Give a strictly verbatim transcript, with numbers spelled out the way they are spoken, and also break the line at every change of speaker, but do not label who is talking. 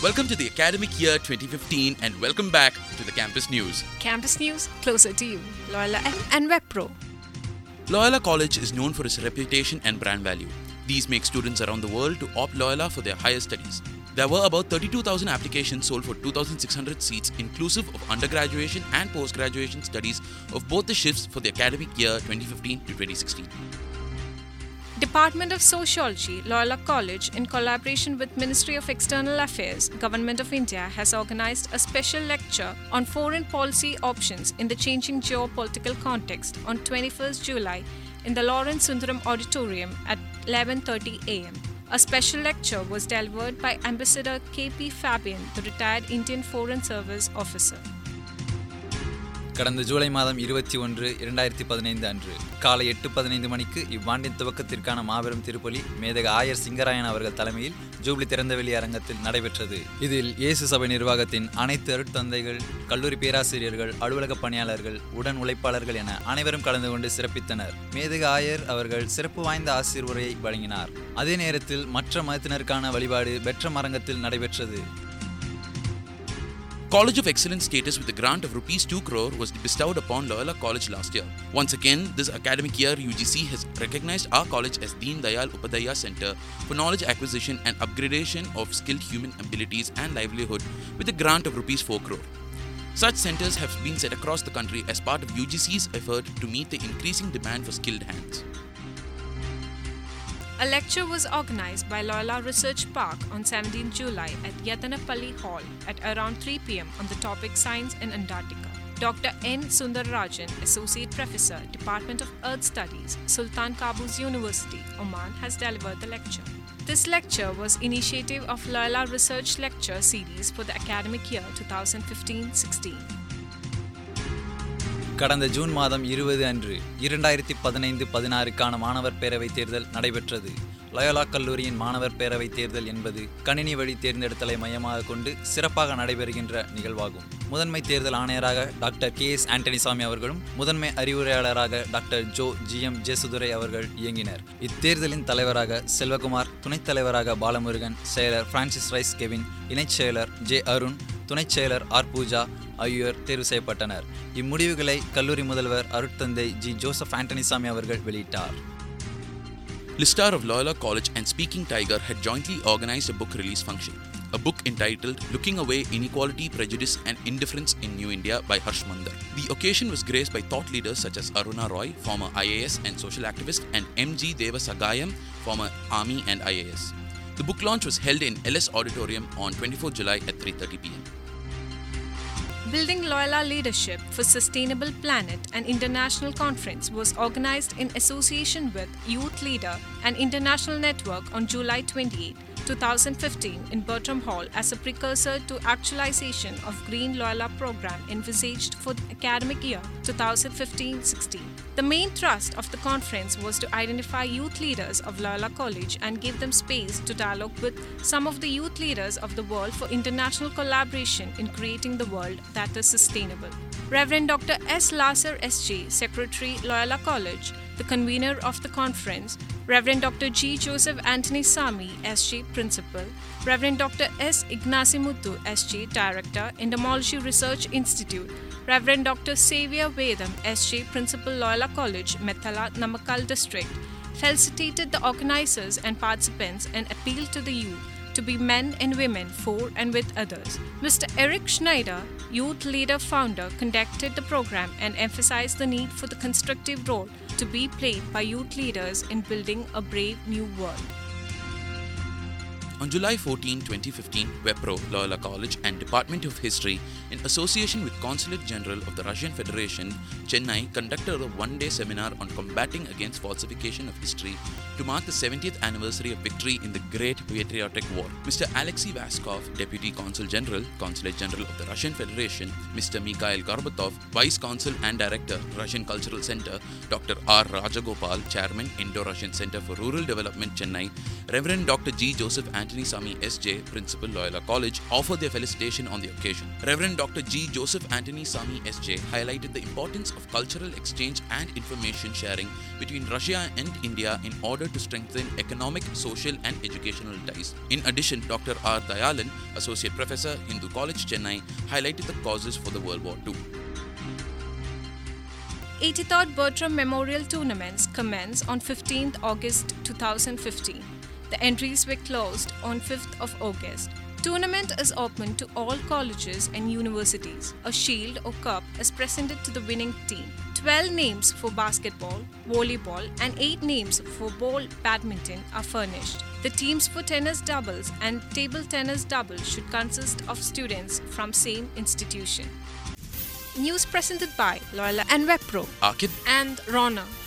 Welcome to the academic year twenty fifteen and welcome back to the Campus News.
Campus News, closer to you. Loyola and WebPro.
Loyola College is known for its reputation and brand value. These make students around the world to opt Loyola for their higher studies. There were about thirty-two thousand applications sold for two thousand six hundred seats inclusive of undergraduation and post-graduation studies of both the shifts for the academic year twenty fifteen to twenty sixteen.
Department of Sociology, Loyola College, in collaboration with Ministry of External Affairs, Government of India, has organized a special lecture on foreign policy options in the changing geopolitical context on twenty-first July in the Lawrence Sundaram Auditorium at eleven thirty a m. A special lecture was delivered by Ambassador K P Fabian, the retired Indian Foreign Service officer.
கடந்த ஜூலை மாதம் இருபத்தி ஒன்று இரண்டாயிரத்தி பதினைந்து அன்று காலை எட்டு பதினைந்து மணிக்கு இவ்வாண்டின் துவக்கத்திற்கான மாபெரும் திருப்பலி மேதக ஆயர் சிங்கராயன் அவர்கள் தலைமையில் ஜூப்ளி திறந்தவெளி அரங்கத்தில் நடைபெற்றது. இதில் இயேசு சபை நிர்வாகத்தின் அனைத்து அருட்தந்தைகள், கல்லூரி பேராசிரியர்கள், அலுவலக பணியாளர்கள், உடன் உழைப்பாளர்கள் என அனைவரும் கலந்து கொண்டு சிறப்பித்தனர். மேதக ஆயர் அவர்கள் சிறப்பு வாய்ந்த ஆசிர் உரையை வழங்கினார். அதே நேரத்தில் மற்ற மதத்தினருக்கான வழிபாடு பெற்றம் அரங்கத்தில் நடைபெற்றது.
College of Excellence status with a grant of rupees two crore was bestowed upon Loyola College last year. Once again, this academic year U G C has recognized our college as Deen Dayal Upadhyaya Center for knowledge acquisition and upgradation of skilled human abilities and livelihood with a grant of rupees four crore. Such centers have been set across the country as part of U G C's effort to meet the increasing demand for skilled hands.
A lecture was organized by Loyola Research Park on seventeenth July at Yatanapalli Hall at around three p m on the topic Science in Antarctica. Doctor N. Sundararajan, Associate Professor, Department of Earth Studies, Sultan Qaboos University, Oman, has delivered the lecture. This lecture was initiative of Loyola Research Lecture Series for the academic year twenty fifteen sixteen.
கடந்த June மாதம் இருபது அன்று இரண்டாயிரத்தி பதினைந்து பதினாறுக்கான மாணவர் பேரவை தேர்தல் நடைபெற்றது. லயோலா கல்லூரியின் மாணவர் பேரவை தேர்தல் என்பது கணினி வழி தேர்ந்தெடுத்தலை மையமாக கொண்டு சிறப்பாக நடைபெறுகின்ற நிகழ்வாகும். முதன்மை தேர்தல் ஆணையராக டாக்டர் கே எஸ் ஆண்டனிசாமி அவர்களும் முதன்மை அறிவுரையாளராக doctor Joe G M Jesudurai அவர்கள் இயங்கினர். இத்தேர்தலின் தலைவராக செல்வகுமார், துணைத் தலைவராக பாலமுருகன், செயலர் பிரான்சிஸ் ரைஸ் கெவின், இணைச் செயலர் ஜே அருண், துணைச் செயலர் ஆர் பூஜா ஆகியோர் தேர்வு செய்யப்பட்டனர். இம்முடிவுகளை கல்லூரி முதல்வர் அருட்தந்தை ஜி ஜோசப் ஆண்டனிசாமி அவர்கள் வெளியிட்டார்.
Listar of Loyola College and Speaking Tiger had jointly organized a book release function. A book entitled Looking Away Inequality, Prejudice and Indifference in New India by Harsh Mandar. The occasion was graced by thought leaders such as Aruna Roy, former I A S and social activist, and M G Devasagayam, former Army and I A S. The book launch was held in L S Auditorium on twenty-fourth July at three thirty p m.
Building Loyola Leadership for Sustainable Planet, an international conference, was organized in association with Youth Leader, an international network, on July twenty-eighth, twenty fifteen in Bertram Hall as a precursor to actualization of Green Loyola program envisaged for the academic year twenty fifteen sixteen. The main thrust of the conference was to identify youth leaders of Loyola College and give them space to dialogue with some of the youth leaders of the world for international collaboration in creating the world that is sustainable. Reverend Doctor S. Lasar S J, Secretary, Loyola College, the convener of the conference, Reverend Doctor G. Joseph Anthony Sami, S J, Principal, Reverend Doctor S. Ignasimuthu, S J, Director, Entomology Research Institute, Reverend Doctor Xavier Vedam, S J, Principal, Loyola College, Methala, Namakkal District, felicitated the organizers and participants and appealed to the youth to be men and women for and with others. Mister Eric Schneider, Youth Leader Founder, conducted the program and emphasized the need for the constructive role to be played by youth leaders in building a brave new world.
On July fourteenth, twenty fifteen, WebPro, Loyola College and Department of History, in association with Consulate General of the Russian Federation, Chennai, conducted a one-day seminar on combating against falsification of history to mark the seventieth anniversary of victory in the Great Patriotic War. Mister Alexei Vaskov, Deputy Consul General, Consulate General of the Russian Federation, Mister Mikhail Gorbatov, Vice Consul and Director, Russian Cultural Center, Doctor R. Rajagopal, Chairman, Indo-Russian Center for Rural Development, Chennai, Reverend Doctor G. Joseph Anthony Anthony S J, Principal, Loyola College, offered their felicitation on the occasion. Reverend Doctor G. Joseph Anthony Sami S J highlighted the importance of cultural exchange and information sharing between Russia and India in order to strengthen economic, social and educational ties. In addition, Doctor R. Dayalan, Associate Professor, Hindu College, Chennai, highlighted the causes for the World War Two.
eighty-third Bertram Memorial Tournaments commence on fifteenth August two thousand fifteen. The entries were closed on fifth of August. Tournament is open to all colleges and universities. A shield or cup is presented to the winning team. twelve names for basketball, volleyball and eight names for ball badminton are furnished. The teams for tennis doubles and table tennis doubles should consist of students from same institution. News presented by Loyola and Webpro
Akid
and Rona.